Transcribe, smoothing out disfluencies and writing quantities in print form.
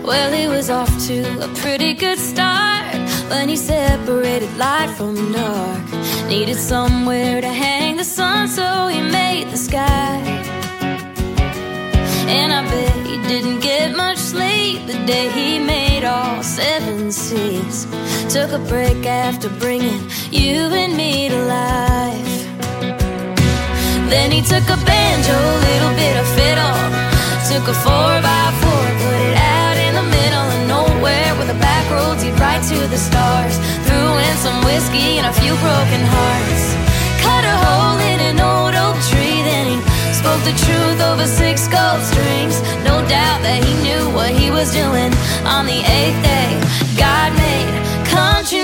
Well, he was off to a pretty good start when he separated light from dark. Needed somewhere to hang the sun, so he made the sky. And I bet he didn't get much sleep the day he made all 7 seas. Took a break after bringing you and me to life. Then he took a banjo, a little bit of fiddle, took a 4x4, put it out in the middle of nowhere where the back roads lead right to the stars. Threw in some whiskey and a few broken hearts, cut a hole in an old oak tree. Then he spoke the truth over 6 gold strings. No doubt that he knew what he was doing. On the 8th day, God made country